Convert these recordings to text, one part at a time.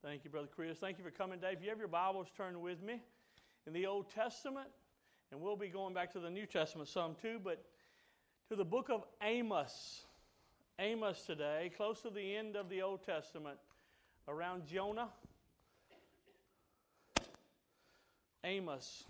Thank you, Brother Chris. Thank you for coming, Dave. If you have your Bibles, turn with me in the Old Testament, and we'll be going back to the New Testament some too, but to the book of Amos. Amos today, close to the end of the Old Testament, around Jonah. Amos.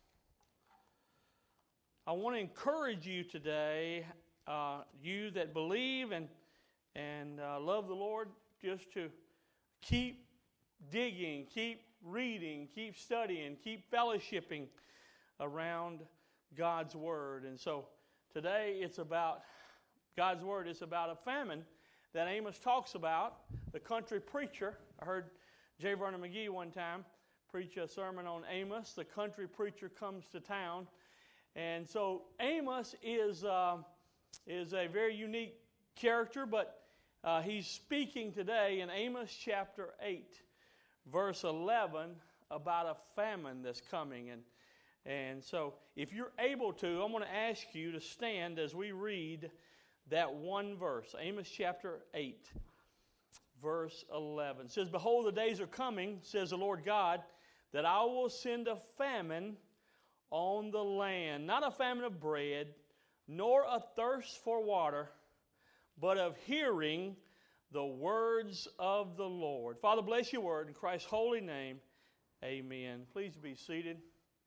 I want to encourage you today, you that believe and love the Lord, just to keep digging, keep reading, keep studying, keep fellowshipping around God's Word. And so today it's about God's Word. It's about a famine that Amos talks about. The country preacher, I heard J. Vernon McGee one time preach a sermon on Amos. The country preacher comes to town. And so Amos is a very unique character, but he's speaking today in Amos chapter 8, verse 11, about a famine that's coming. And so if you're able to, I'm going to ask you to stand as we read that one verse. Amos chapter 8, verse 11. It says, "Behold, the days are coming, says the Lord God, that I will send a famine on the land, not a famine of bread, nor a thirst for water, but of hearing the words of the Lord." Father, bless your word in Christ's holy name. Amen. Please be seated.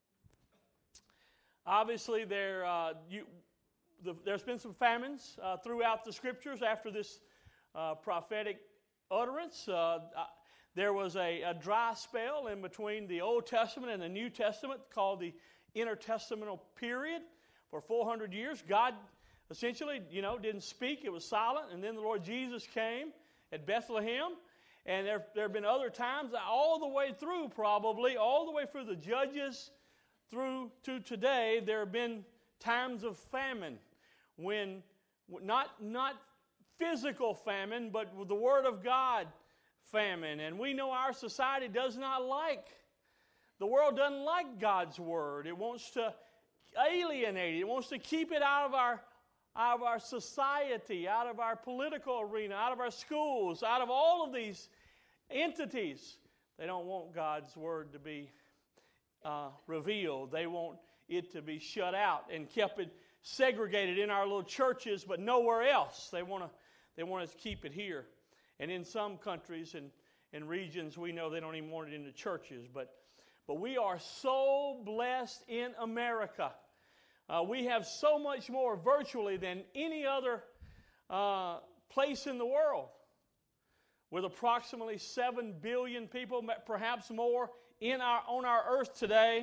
Obviously, there's been some famines throughout the Scriptures after this prophetic utterance. There was a dry spell in between the Old Testament and the New Testament called the intertestamental period. For 400 years, God essentially, didn't speak. It was silent. And then the Lord Jesus came at Bethlehem. And there have been other times, all the way through probably, all the way through the Judges through to today, there have been times of famine. When, not physical famine, but with the Word of God famine. And we know our society does not like, the world doesn't like God's Word. It wants to alienate it. It wants to keep it out of our society, out of our political arena, out of our schools, out of all of these entities. They don't want God's Word to be revealed. They want it to be shut out and kept it segregated in our little churches, but nowhere else. They want us to keep it here. And in some countries and regions, we know they don't even want it in the churches. But we are so blessed in America. We have so much more virtually than any other place in the world. With approximately 7 billion people, perhaps more, on our earth today,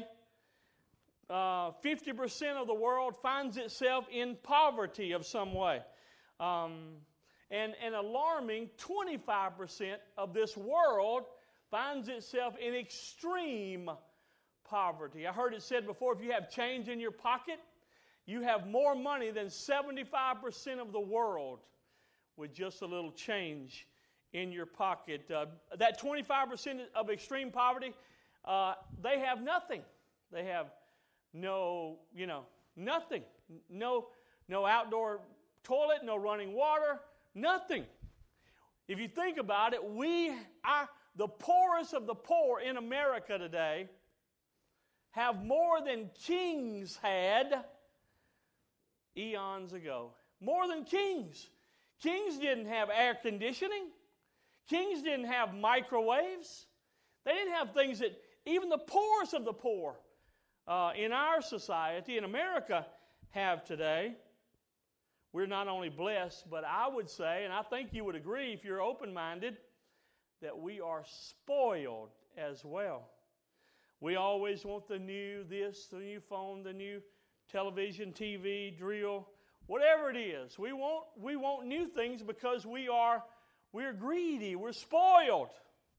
50% of the world finds itself in poverty of some way. And an alarming 25% of this world finds itself in extreme poverty. I heard it said before, if you have change in your pocket, you have more money than 75% of the world with just a little change in your pocket. That 25% of extreme poverty, they have nothing. They have nothing. No outdoor toilet, no running water, nothing. If you think about it, the poorest of the poor in America today have more than kings had eons ago. More than kings. Kings didn't have air conditioning. Kings didn't have microwaves. They didn't have things that even the poorest of the poor in our society, in America, have today. We're not only blessed, but I would say, and I think you would agree if you're open-minded, that we are spoiled as well. We always want the new this, the new phone, the new television, TV, drill, whatever it is. We want new things because we're greedy, we're spoiled.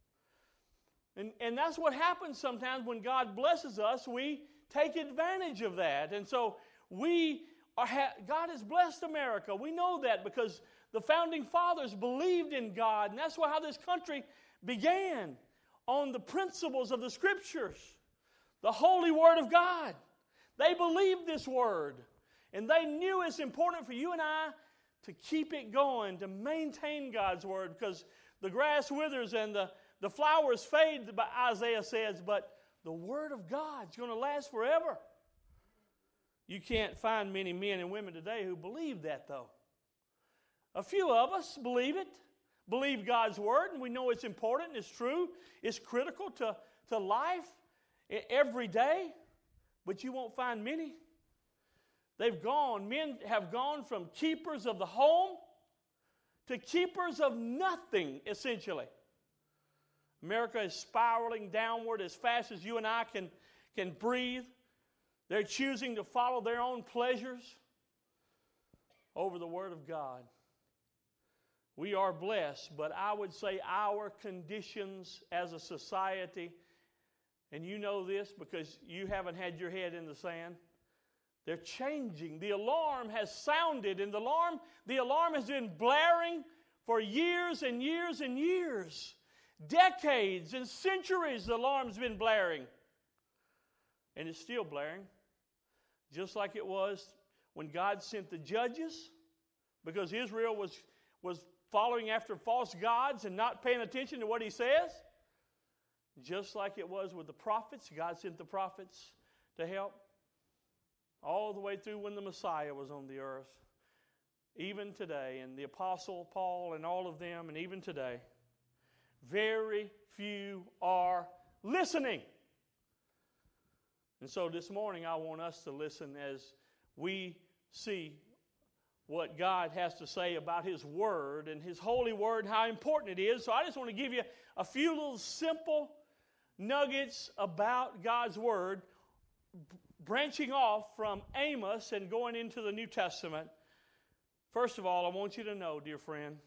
And that's what happens sometimes when God blesses us. We take advantage of that. And so God has blessed America. We know that because the founding fathers believed in God. And that's how this country began, on the principles of the Scriptures, the holy Word of God. They believed this Word. And they knew it's important for you and I to keep it going, to maintain God's Word, because the grass withers and the the flowers fade, Isaiah says, but the Word of God is going to last forever. You can't find many men and women today who believe that, though. A few of us believe it, believe God's Word, and we know it's important, it's true, it's critical to life every day, but you won't find many. Men have gone from keepers of the home to keepers of nothing, essentially. America is spiraling downward as fast as you and I can breathe. They're choosing to follow their own pleasures over the Word of God. We are blessed, but I would say our conditions as a society, and you know this because you haven't had your head in the sand, they're changing. The alarm has sounded, and the alarm has been blaring for years and years and years. Decades and centuries the alarm's been blaring. And it's still blaring. Just like it was when God sent the judges, because Israel was following after false gods and not paying attention to what He says. Just like it was with the prophets, God sent the prophets to help. All the way through when the Messiah was on the earth. Even today, and the Apostle Paul and all of them, and even today, very few are listening. And so this morning I want us to listen as we see what God has to say about His Word and His holy Word and how important it is. So I just want to give you a few little simple nuggets about God's Word, branching off from Amos and going into the New Testament. First of all, I want you to know, dear friend,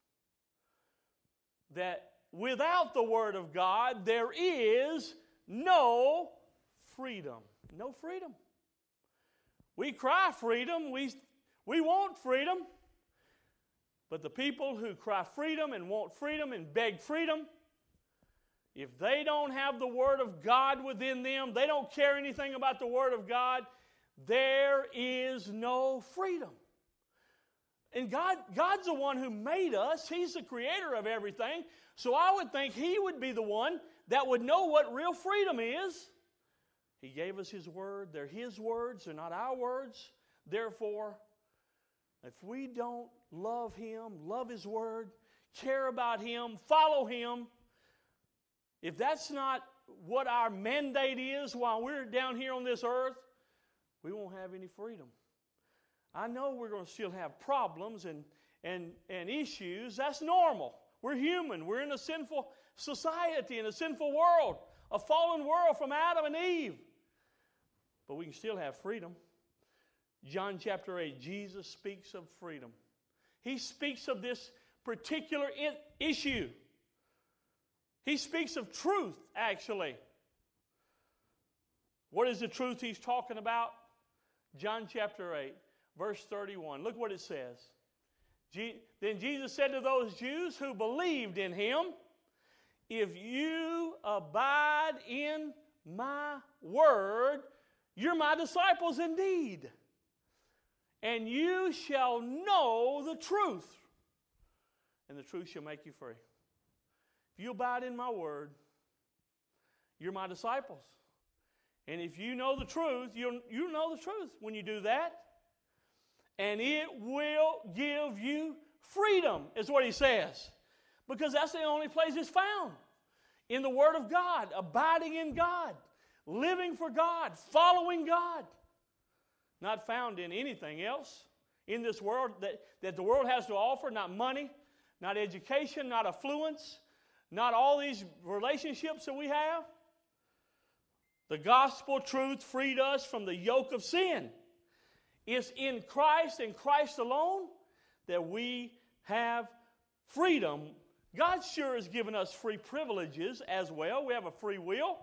that without the Word of God, there is no freedom. No freedom. We cry freedom. We want freedom. But the people who cry freedom and want freedom and beg freedom, if they don't have the Word of God within them, they don't care anything about the Word of God, there is no freedom. And God's the one who made us. He's the creator of everything. So I would think He would be the one that would know what real freedom is. He gave us His Word. They're His words. They're not our words. Therefore, if we don't love Him, love His Word, care about Him, follow Him, if that's not what our mandate is while we're down here on this earth, we won't have any freedom. I know we're going to still have problems and issues. That's normal. We're human. We're in a sinful society, in a sinful world, a fallen world from Adam and Eve. But we can still have freedom. John chapter 8, Jesus speaks of freedom. He speaks of this particular issue. He speaks of truth, actually. What is the truth He's talking about? John chapter 8, verse 31. Look what it says. Then Jesus said to those Jews who believed in Him, if you abide in my word, you're my disciples indeed. And you shall know the truth, and the truth shall make you free. If you abide in my word, you're my disciples. And if you know the truth, you'll know the truth when you do that. And it will give you freedom, is what He says. Because that's the only place it's found. In the Word of God, abiding in God, living for God, following God. Not found in anything else in this world that the world has to offer, not money, not education, not affluence, not all these relationships that we have. The gospel truth freed us from the yoke of sin. It's in Christ and Christ alone that we have freedom. God sure has given us free privileges as well. We have a free will.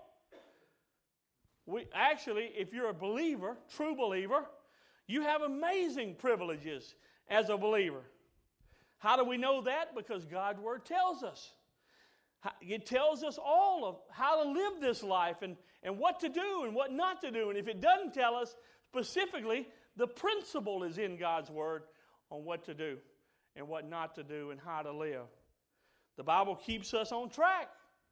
Actually, if you're a believer, true believer, you have amazing privileges as a believer. How do we know that? Because God's Word tells us. It tells us all of how to live this life and what to do and what not to do. And if it doesn't tell us specifically, the principle is in God's Word on what to do and what not to do and how to live. The Bible keeps us on track.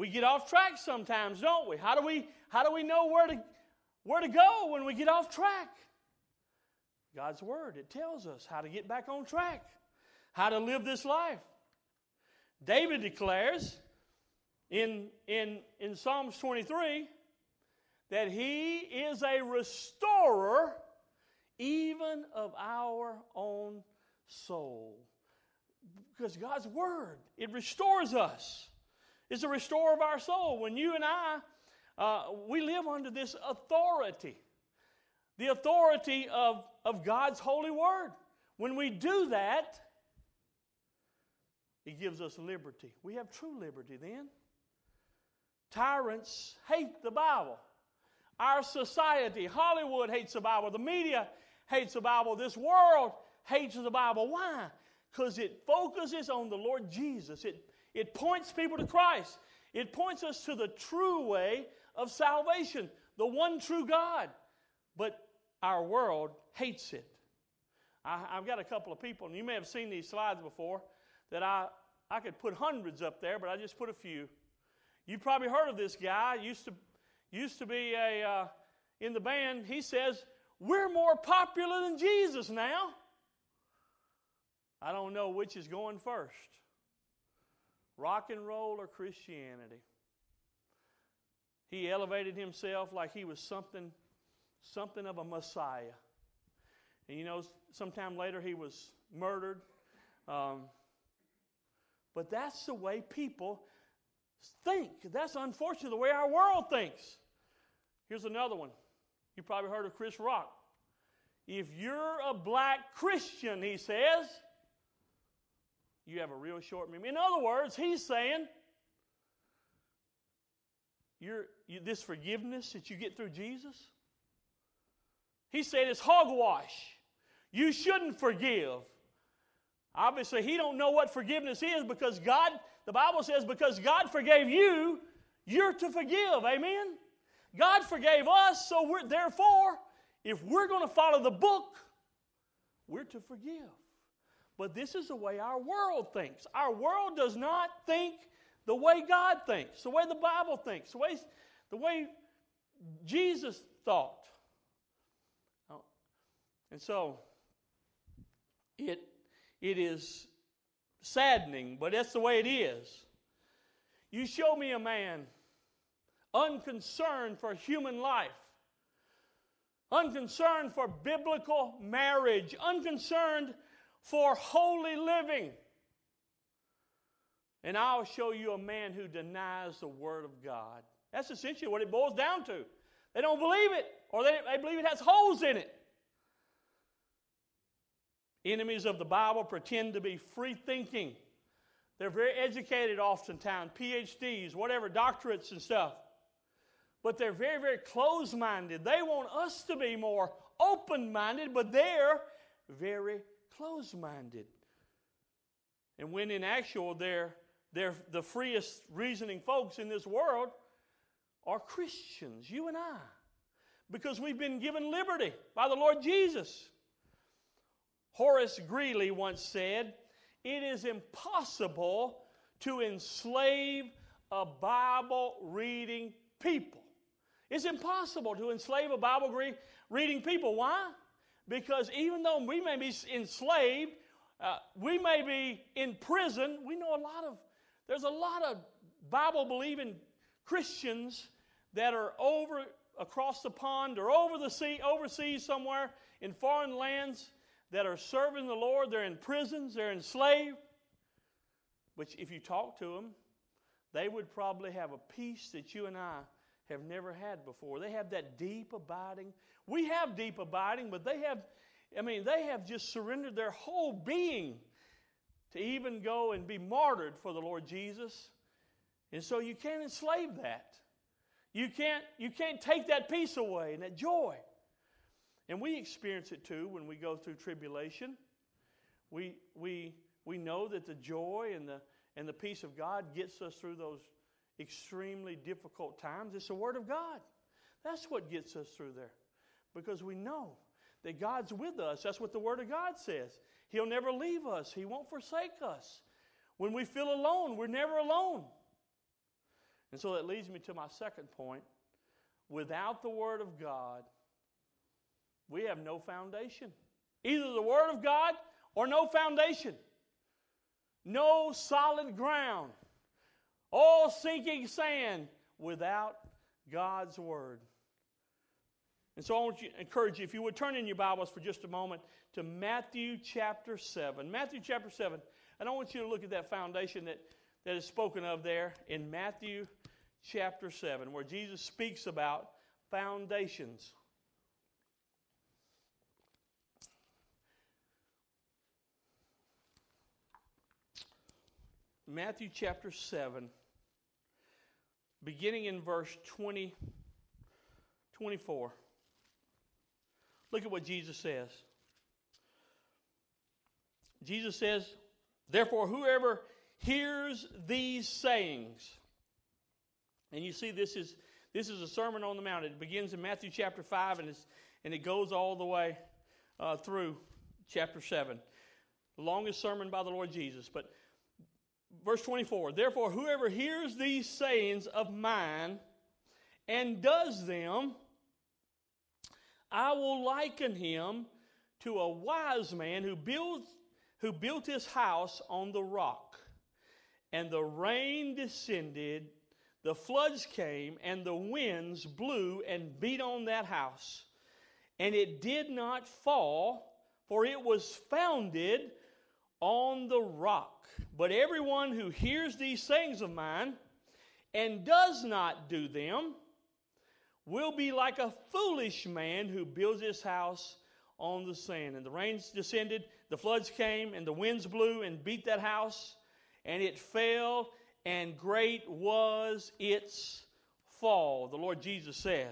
We get off track sometimes, don't we? How do we know where to go when we get off track? God's Word, it tells us how to get back on track, how to live this life. David declares in Psalms 23 that he is a restorer even of our own soul. Because God's Word, it restores us. It's a restorer of our soul. When you and I, we live under this authority, the authority of God's holy Word. When we do that, it gives us liberty. We have true liberty then. Tyrants hate the Bible. Our society, Hollywood hates the Bible. The media hates the Bible. This world hates the Bible. Why? Because it focuses on the Lord Jesus. It points people to Christ. It points us to the true way of salvation, the one true God. But our world hates it. I've got a couple of people, and you may have seen these slides before, that I could put hundreds up there, but I just put a few. You've probably heard of this guy. Used to be in the band. He says, "We're more popular than Jesus now." I don't know which is going first, rock and roll or Christianity. He elevated himself like he was something of a Messiah. And you know, sometime later he was murdered. But that's the way people think. That's unfortunately the way our world thinks. Here's another one. You probably heard of Chris Rock. If you're a black Christian, he says, you have a real short memory. In other words, he's saying, this forgiveness that you get through Jesus, he said it's hogwash. You shouldn't forgive. Obviously, he don't know what forgiveness is because God, the Bible says, because God forgave you, you're to forgive. Amen? God forgave us, so therefore, if we're going to follow the book, we're to forgive. But this is the way our world thinks. Our world does not think the way God thinks, the way the Bible thinks, the way Jesus thought. And so, it is saddening, but that's the way it is. You show me a man unconcerned for human life, unconcerned for biblical marriage, unconcerned for holy living, and I'll show you a man who denies the Word of God. That's essentially what it boils down to. They don't believe it, or they believe it has holes in it. Enemies of the Bible pretend to be free-thinking. They're very educated oftentimes, PhDs, whatever, doctorates and stuff. But they're very, very closed-minded. They want us to be more open-minded, but they're very closed-minded. And when in actual, they're the freest reasoning folks in this world are Christians, you and I, because we've been given liberty by the Lord Jesus. Horace Greeley once said, "It is impossible to enslave a Bible-reading people." It's impossible to enslave a Bible-reading people. Why? Because even though we may be enslaved, we may be in prison. We know there's a lot of Bible-believing Christians that are across the pond or overseas somewhere in foreign lands that are serving the Lord. They're in prisons, they're enslaved. But if you talk to them, they would probably have a peace that you and I have never had before. They have that deep abiding. We have deep abiding, but they have just surrendered their whole being to even go and be martyred for the Lord Jesus. And so you can't enslave that. You can't take that peace away and that joy. And we experience it too when we go through tribulation. We know that the joy and the peace of God gets us through those extremely difficult times. It's the Word of God. That's what gets us through there. Because we know that God's with us. That's what the Word of God says. He'll never leave us. He won't forsake us. When we feel alone, we're never alone. And so that leads me to my second point. Without the Word of God, we have no foundation. Either the Word of God or no foundation. No solid ground. All sinking sand without God's Word. And so I want to encourage you, if you would turn in your Bibles for just a moment to Matthew chapter 7. Matthew chapter 7. And I want you to look at that foundation that is spoken of there in Matthew chapter 7, where Jesus speaks about foundations. Matthew chapter 7, beginning in verse 24. Look at what Jesus says. Jesus says, therefore, whoever hears these sayings, and you see this is a Sermon on the Mount. It begins in Matthew chapter 5, and it goes all the way through chapter 7. The longest sermon by the Lord Jesus. But verse 24, therefore, whoever hears these sayings of mine and does them, I will liken him to a wise man who built his house on the rock. And the rain descended, the floods came, and the winds blew and beat on that house. And it did not fall, for it was founded on the rock. But everyone who hears these sayings of mine and does not do them will be like a foolish man who builds his house on the sand. And the rains descended, the floods came, and the winds blew and beat that house, and it fell, and great was its fall. The Lord Jesus says.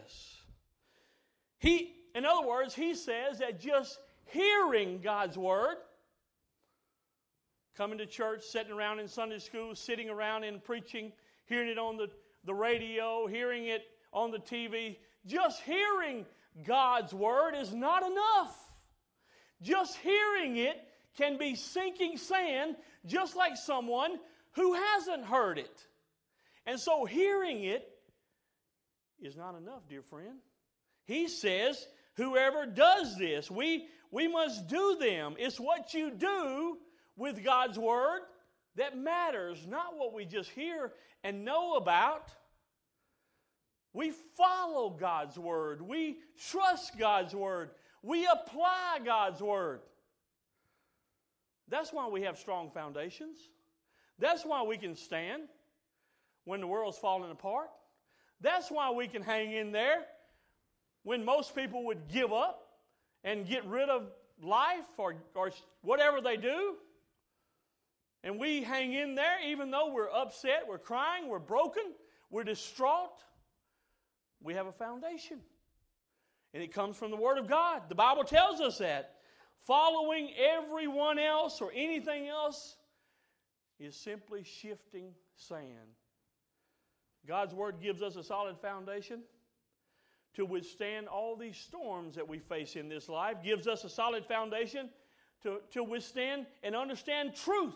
In other words, he says that just hearing God's word, coming to church, sitting around in Sunday school, sitting around in preaching, hearing it on the radio, hearing it on the TV, just hearing God's word is not enough. Just hearing it can be sinking sand, just like someone who hasn't heard it. And so hearing it is not enough, dear friend. He says, whoever does this, we must do them. It's what you do with God's word that matters, not what we just hear and know about. We follow God's word. We trust God's word. We apply God's word. That's why we have strong foundations. That's why we can stand when the world's falling apart. That's why we can hang in there when most people would give up and get rid of life or whatever they do. And we hang in there even though we're upset, we're crying, we're broken, we're distraught. We have a foundation. And it comes from the Word of God. The Bible tells us that. Following everyone else or anything else is simply shifting sand. God's Word gives us a solid foundation to withstand all these storms that we face in this life. Gives us a solid foundation to withstand and understand truth.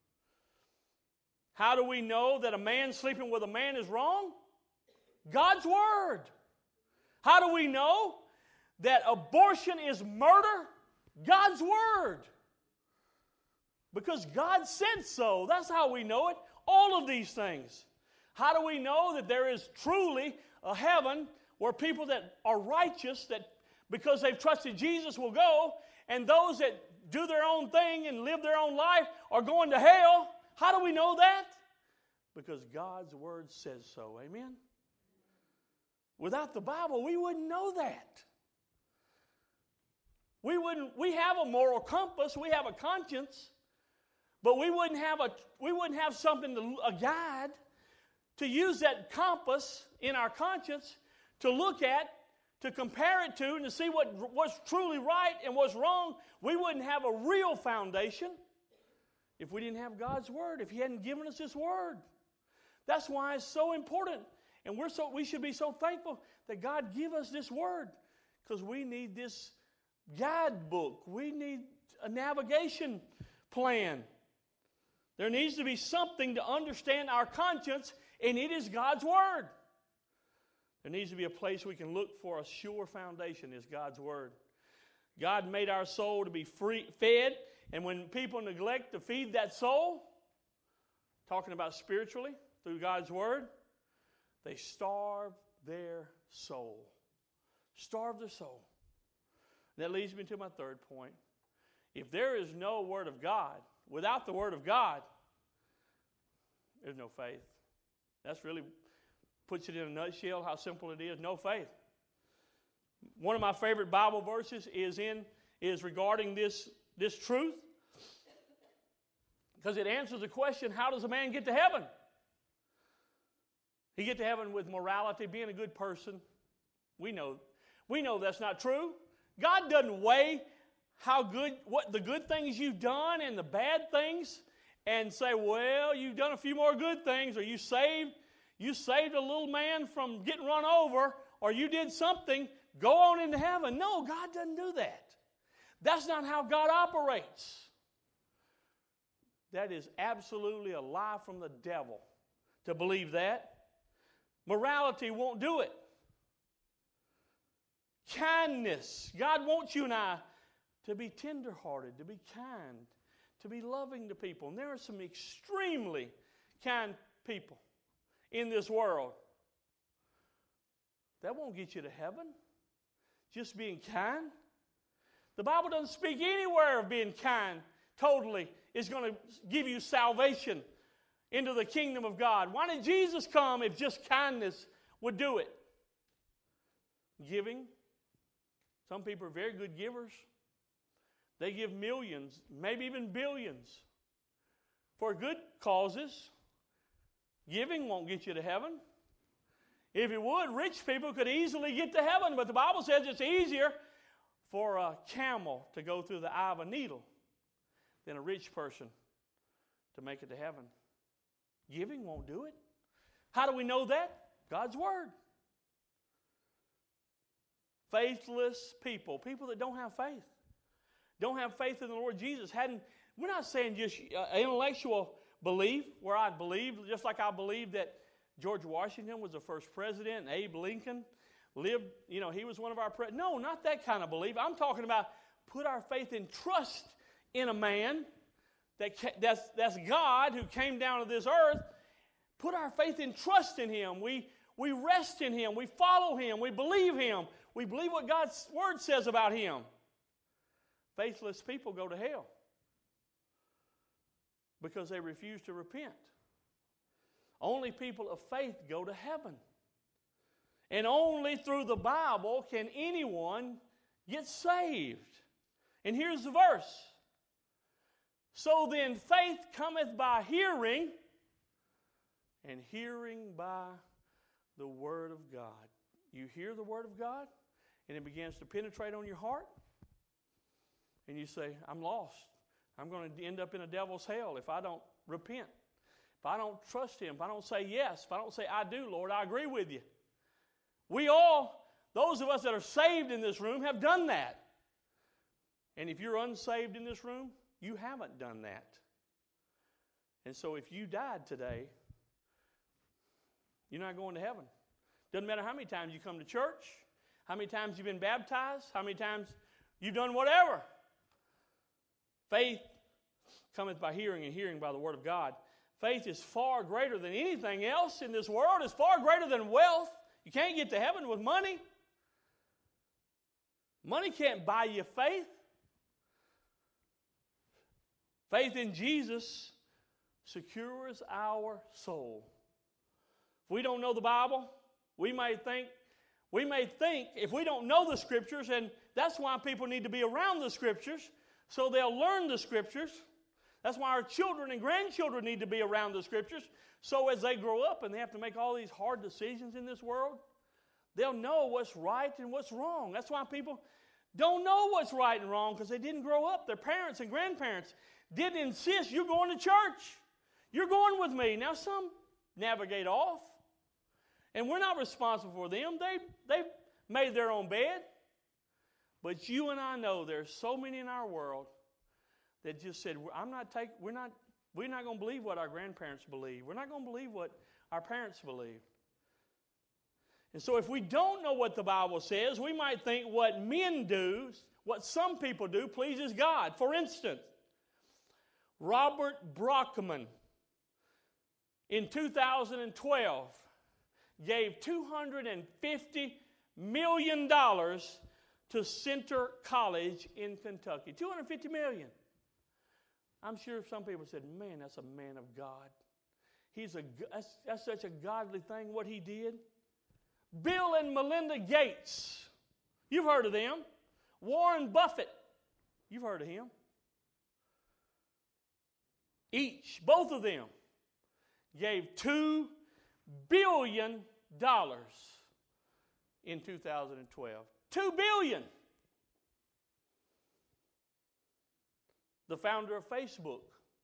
How do we know that a man sleeping with a man is wrong? God's Word. How do we know that abortion is murder? God's Word. Because God said so. That's how we know it. All of these things. How do we know that there is truly a heaven where people that are righteous, that because they've trusted Jesus will go, and those that do their own thing and live their own life are going to hell? How do we know that? Because God's Word says so. Amen? Without the Bible, we wouldn't know that. We have a moral compass, we have a conscience, but we wouldn't have something, a guide, to use that compass in our conscience to look at, to compare it to, and to see what's truly right and what's wrong. We wouldn't have a real foundation if we didn't have God's Word, if He hadn't given us His Word. That's why it's so important. And we should be so thankful that God give us this Word, because we need this guidebook. We need a navigation plan. There needs to be something to understand our conscience And it is God's Word. There needs to be a place we can look for a sure foundation is God's Word. God made our soul to be fed, and when people neglect to feed that soul, talking about spiritually through God's Word, they starve their soul. Starve their soul. That leads me to my third point. If there is no Word of God, without the Word of God, there's no faith. That's really puts it in a nutshell how simple it is. No faith. One of my favorite Bible verses is regarding this truth, because it answers the question, how does a man get to heaven? He get to heaven with morality, being a good person. We know that's not true. God doesn't weigh what the good things you've done and the bad things and say, well, you've done a few more good things, or you saved a little man from getting run over, or you did something, go on into heaven. No, God doesn't do that. That's not how God operates. That is absolutely a lie from the devil to believe that. Morality won't do it. Kindness. God wants you and I to be tenderhearted, to be kind, to be loving to people. And there are some extremely kind people in this world. That won't get you to heaven. Just being kind. The Bible doesn't speak anywhere of being kind totally is going to give you salvation into the kingdom of God. Why did Jesus come if just kindness would do it? Giving. Some people are very good givers. They give millions, maybe even billions, for good causes. Giving won't get you to heaven. If it would, rich people could easily get to heaven, but the Bible says it's easier for a camel to go through the eye of a needle than a rich person to make it to heaven. Giving won't do it. How do we know that? God's Word. Faithless people that don't have faith. Don't have faith in the Lord Jesus. We're not saying just intellectual belief, where I believe, just like I believe that George Washington was the first president and Abe Lincoln lived, he was one of our presidents. No, not that kind of belief. I'm talking about put our faith and trust in a man that's God who came down to this earth. Put our faith and trust in Him. We rest in Him. We follow Him. We believe Him. We believe what God's Word says about Him. Faithless people go to hell because they refuse to repent. Only people of faith go to heaven. And only through the Bible can anyone get saved. And here's the verse. So then faith cometh by hearing, and hearing by the Word of God. You hear the Word of God, and it begins to penetrate on your heart, and you say, I'm lost. I'm going to end up in a devil's hell if I don't repent. If I don't trust Him, if I don't say yes, if I don't say, I do, Lord, I agree with you. We all, those of us that are saved in this room, have done that. And if you're unsaved in this room, you haven't done that. And so if you died today, you're not going to heaven. Doesn't matter how many times you come to church, how many times you've been baptized, how many times you've done whatever. Faith cometh by hearing, and hearing by the Word of God. Faith is far greater than anything else in this world. It's far greater than wealth. You can't get to heaven with money. Money can't buy you faith. Faith in Jesus secures our soul. If we don't know the Bible, we may think if we don't know the Scriptures, and that's why people need to be around the Scriptures, so they'll learn the Scriptures. That's why our children and grandchildren need to be around the Scriptures, so as they grow up and they have to make all these hard decisions in this world, they'll know what's right and what's wrong. That's why people don't know what's right and wrong, because they didn't grow up. Their parents and grandparents didn't insist, you're going to church. You're going with me. Now some navigate off, and we're not responsible for them. They made their own bed. But you and I know there's so many in our world that just said, we're not going to believe what our grandparents believe. We're not going to believe what our parents believed. And so if we don't know what the Bible says, we might think what men do, what some people do, pleases God. For instance, Robert Brockman in 2012 gave $250 million to Center College in Kentucky. $250 million. I'm sure some people said, man, that's a man of God. That's such a godly thing, what he did. Bill and Melinda Gates. You've heard of them. Warren Buffett. You've heard of him. Both of them, gave $2 billion in 2012. $2 billion. The founder of Facebook,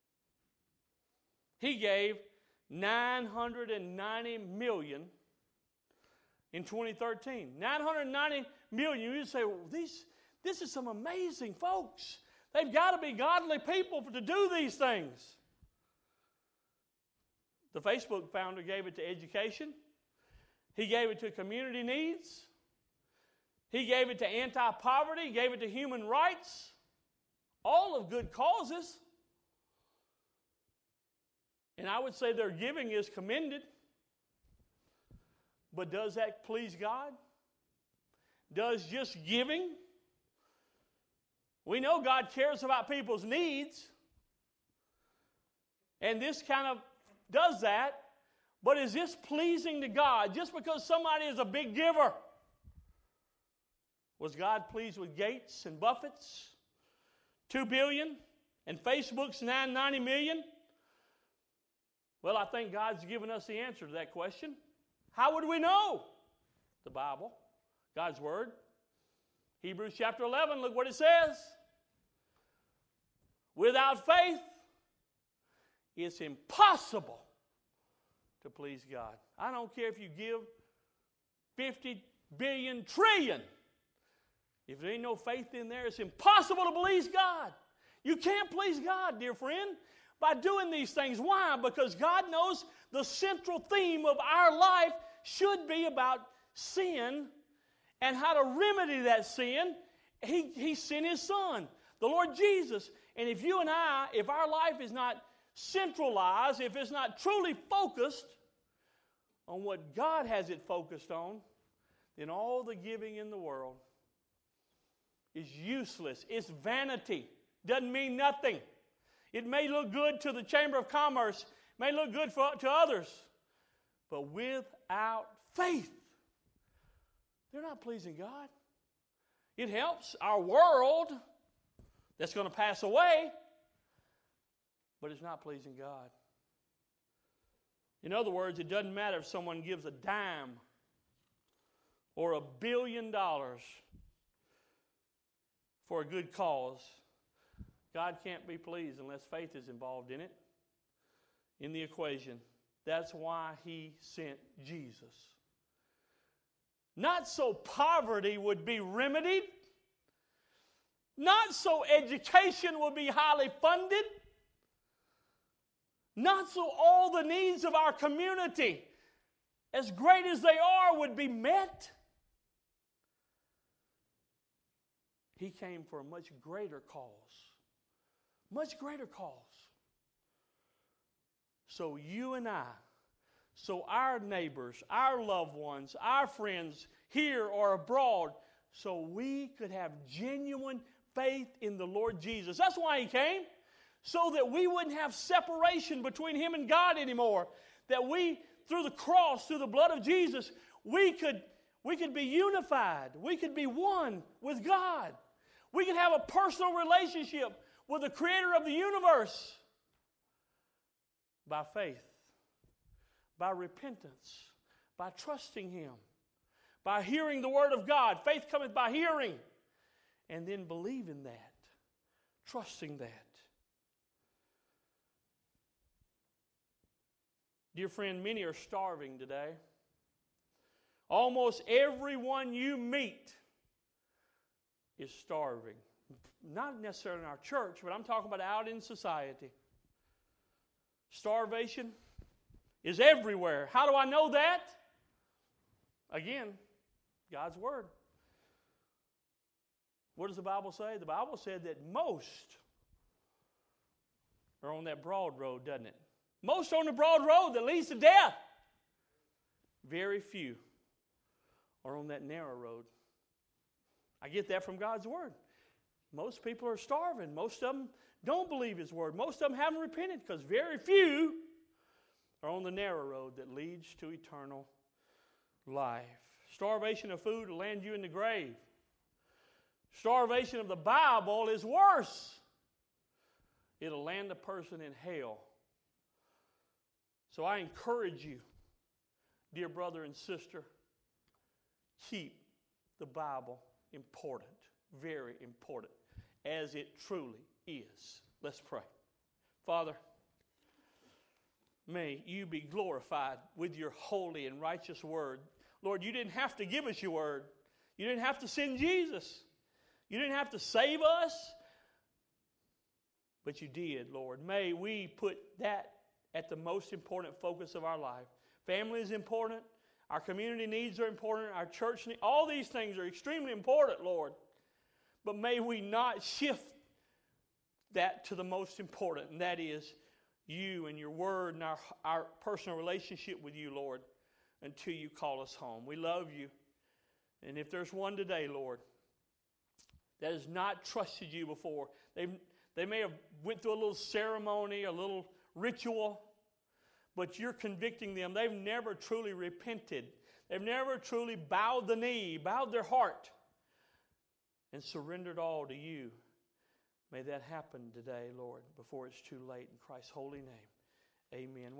he gave $990 million in 2013. $990 million. You say, well, this is some amazing folks. They've got to be godly people to do these things. The Facebook founder gave it to education. He gave it to community needs. He gave it to anti-poverty. He gave it to human rights. All of good causes. And I would say their giving is commended. But does that please God? Does just giving? We know God cares about people's needs. And this kind of does that. But is this pleasing to God just because somebody is a big giver? Was God pleased with Gates and Buffett's $2 billion and Facebook's $990 million? Well, I think God's given us the answer to that question. How would we know? The Bible, God's Word. Hebrews chapter 11, look what it says. Without faith, it's impossible to please God. I don't care if you give 50 billion trillion. If there ain't no faith in there, it's impossible to please God. You can't please God, dear friend, by doing these things. Why? Because God knows the central theme of our life should be about sin and how to remedy that sin. He sent His Son, the Lord Jesus. And if you and I, if our life is not centralized, if it's not truly focused on what God has it focused on, then all the giving in the world is useless. It's vanity. Doesn't mean nothing. It may look good to the Chamber of Commerce, may look good to others, but without faith, they're not pleasing God. It helps our world that's going to pass away, but it's not pleasing God. In other words, it doesn't matter if someone gives a dime or $1 billion for a good cause. God can't be pleased unless faith is involved in it, in the equation. That's why He sent Jesus. Not so poverty would be remedied. Not so education would be highly funded. Not so all the needs of our community, as great as they are, would be met. He came for a much greater cause. Much greater cause. So you and I, so our neighbors, our loved ones, our friends here or abroad, so we could have genuine faith in the Lord Jesus. That's why He came. So that we wouldn't have separation between Him and God anymore. That we, through the cross, through the blood of Jesus, we could be unified. We could be one with God. We could have a personal relationship with the Creator of the universe by faith, by repentance, by trusting Him, by hearing the Word of God. Faith cometh by hearing, and then believing that, trusting that. Dear friend, many are starving today. Almost everyone you meet is starving. Not necessarily in our church, but I'm talking about out in society. Starvation is everywhere. How do I know that? Again, God's Word. What does the Bible say? The Bible said that most are on that broad road, doesn't it? Most on the broad road that leads to death. Very few are on that narrow road. I get that from God's Word. Most people are starving. Most of them don't believe His Word. Most of them haven't repented because very few are on the narrow road that leads to eternal life. Starvation of food will land you in the grave. Starvation of the Bible is worse. It'll land a person in hell. So I encourage you, dear brother and sister, keep the Bible important, very important, as it truly is. Let's pray. Father, may you be glorified with your holy and righteous word. Lord, you didn't have to give us your word. You didn't have to send Jesus. You didn't have to save us. But you did, Lord. May we put that at the most important focus of our life. Family is important. Our community needs are important. Our church needs, all these things are extremely important, Lord. But may we not shift that to the most important, and that is you and your word and our personal relationship with you, Lord, until you call us home. We love you. And if there's one today, Lord, that has not trusted you before, they may have went through a little ceremony, a little ritual, but you're convicting them. They've never truly repented. They've never truly bowed the knee, bowed their heart, and surrendered all to you. May that happen today, Lord, before it's too late. In Christ's holy name, amen.